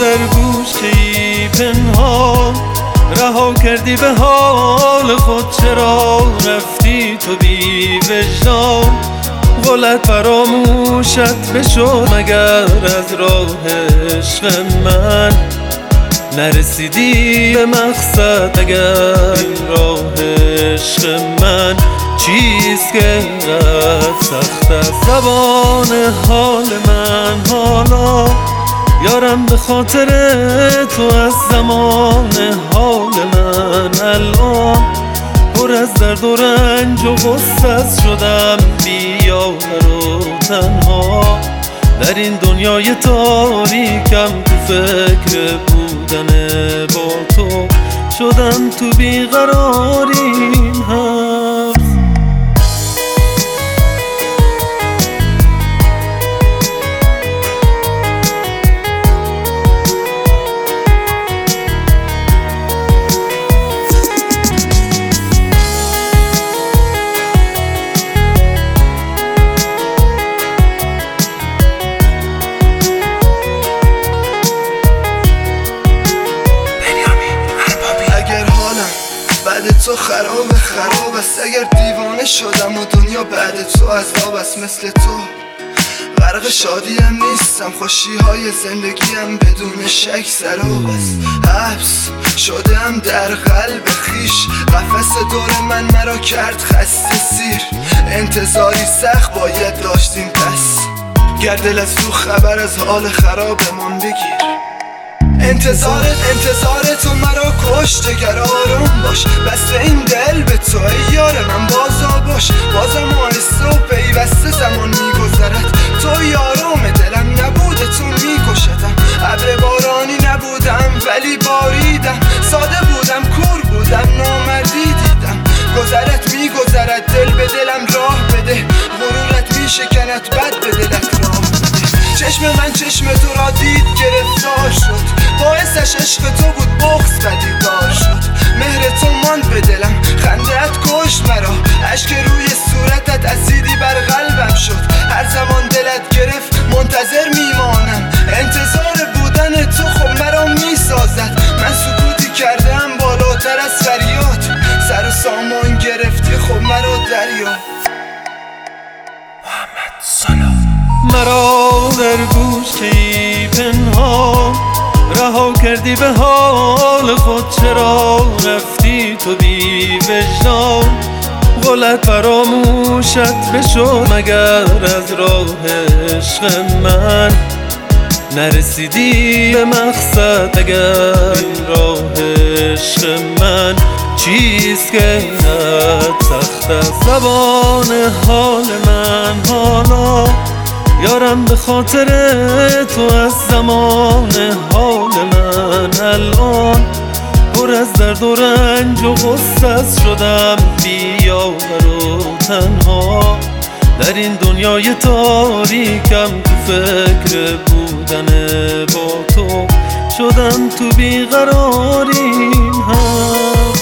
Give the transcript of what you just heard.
در گوشه‌ای پنهان رها کردی به حال خود، چرا رفتی تو بی وجدان؟ غلط فراموشت بشد مگر از راه عشق من نرسیدی به مقصد؟ اگر این راه عشق من چیست که اینقدر سخت است؟ زبان حال من حالا یارم به خاطر تو از زمان حال من الان پر از درد و رنج و غصت شدم، بی یار و تنها در این دنیای تاریکم. تو فکر بودن با تو شدم تو بیقراریم هست. بعد تو خراب است، اگر دیوانه شدم و دنیا بعد تو عذاب است. مثل تو غرق شادیم نیستم، خوشی های زندگیم بدون شک سراب است. حبس شدم در قلب خیش، قفس دور من مرا کرد خسته سیر. انتظاری سخت باید داشتیم پس، گر دل از تو خبر از حال خرابمون بگیر. انتظار تو مرا کشته، گر آروم باش بسته این دل به تو ای یار من. بازا باش بازم آهسته و پیوسته زمان میگذرد، تو یارم دلم نبوده تو میکشدم. ابر بارانی نبودم ولی باریدم، ساده بودم کور بودم نامردی دیدم. گذرت میگذرد دل به دلم راه بده، غرورت میشکند بد به دلت راه بده. چشم من چشم تو را دید گرفتار شد، باعثش عشق تو بود بغض پدیدار شد. مهر تو ماند به دلم خنده‌ات کشت مرا، اشک روی صورتت اسیدی بر قلبم شد. هر زمان دلت گرفت منتظر میمانم، انتظار بودن تو خب مرا میسازد. من سکوتی کردم بالاتر از فریاد، سر و سامان گرفتی خب مرا دریا. محمد سلام. مرا در گوشه‌ای پنهان رها کردی به حال خود، چرا رفتی تو بی وجدان؟ غلط فراموشت بشد مگر از راه عشق من نرسیدی به مقصد؟ اگر این راه عشق من چیست که اینقدر سخت است؟ زبان حال من حالا یارم به خاطر تو از زمان حال من الان پر از درد و رنج و غصت شدم، بی یار و تنها در این دنیای تاریکم. تو فکر بودن با تو شدم تو بیقراریم هست.